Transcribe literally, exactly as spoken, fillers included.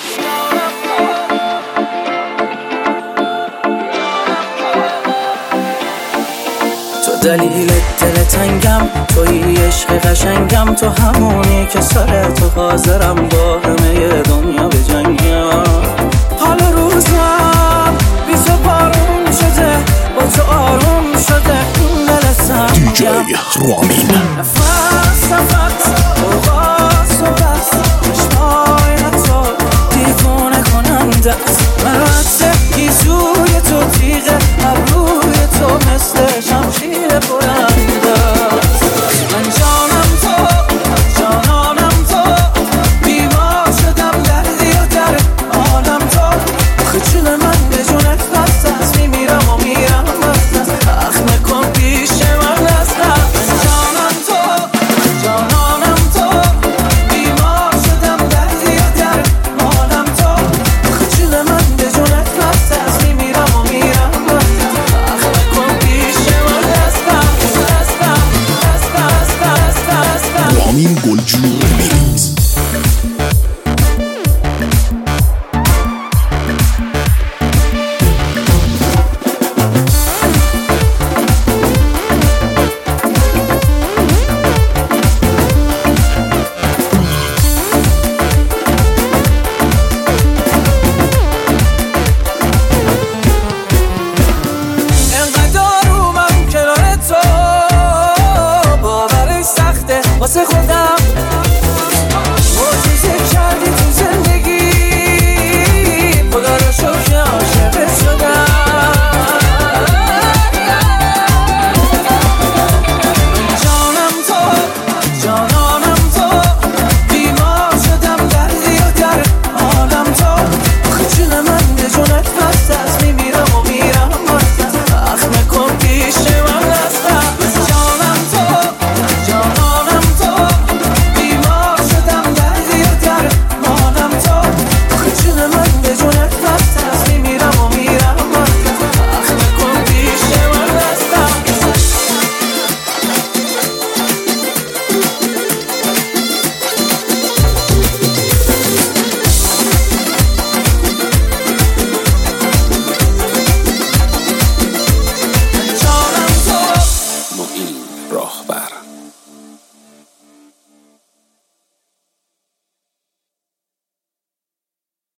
تو دلیل دل تنگم، توی عشق قشنگم، تو همونی که سر تو حاضرم با همه دنیا به جنگم. حالا روزم بی تو پارون شده، با تو آروم شده این دل سنگم. دی جی رامی